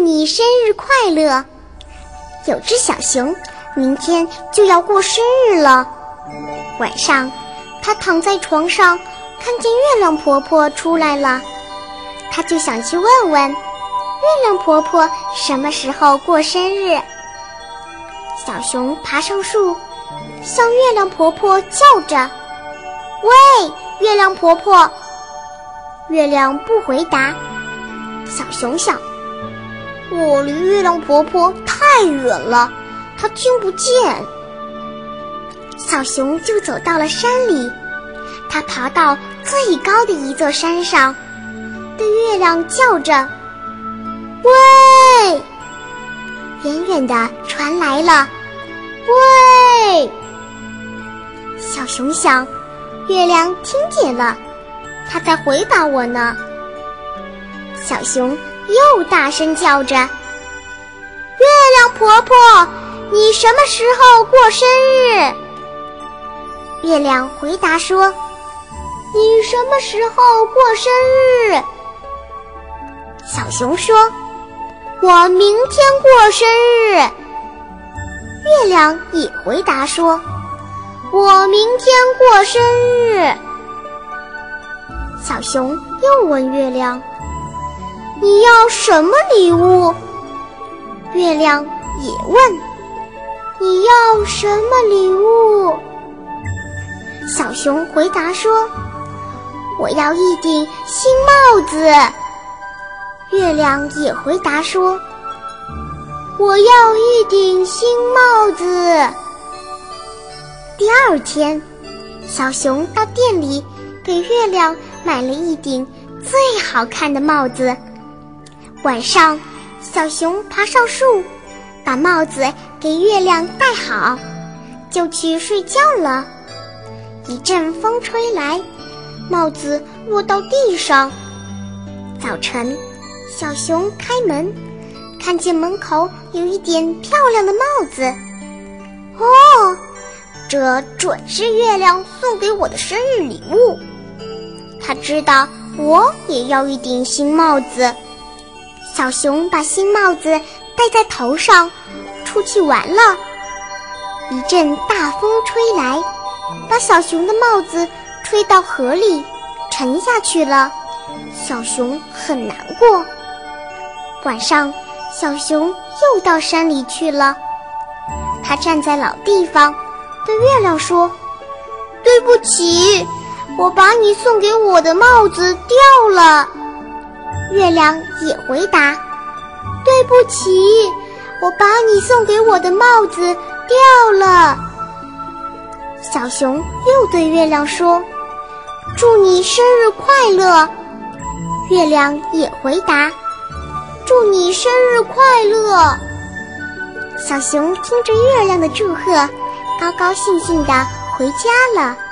你生日快乐。有只小熊明天就要过生日了。晚上，它躺在床上，看见月亮婆婆出来了，它就想去问问月亮婆婆什么时候过生日。小熊爬上树，向月亮婆婆叫着：“喂，月亮婆婆！”月亮不回答。小熊想，我离月亮婆婆太远了，她听不见。小熊就走到了山里，它爬到最高的一座山上，对月亮叫着：“喂！”远远地传来了“喂”。小熊想，月亮听见了，它在回答我呢。小熊又大声叫着：“月亮婆婆，你什么时候过生日？”月亮回答说：“你什么时候过生日？”小熊说：“我明天过生日。”月亮也回答说：“我明天过生日。”小熊又问月亮：“你要什么礼物？”月亮也问：“你要什么礼物？”小熊回答说：“我要一顶新帽子。”月亮也回答说：“我要一顶新帽子。”第二天，小熊到店里给月亮买了一顶最好看的帽子。晚上，小熊爬上树，把帽子给月亮戴好，就去睡觉了。一阵风吹来，帽子落到地上。早晨，小熊开门，看见门口有一顶漂亮的帽子。哦，这准是月亮送给我的生日礼物。他知道我也要一顶新帽子。小熊把新帽子戴在头上，出去玩了。一阵大风吹来，把小熊的帽子吹到河里，沉下去了。小熊很难过。晚上，小熊又到山里去了。他站在老地方，对月亮说：“对不起，我把你送给我的帽子掉了。”月亮也回答：“对不起，我把你送给我的帽子掉了。”小熊又对月亮说：“祝你生日快乐。”月亮也回答：“祝你生日快乐。”小熊听着月亮的祝贺，高高兴兴地回家了。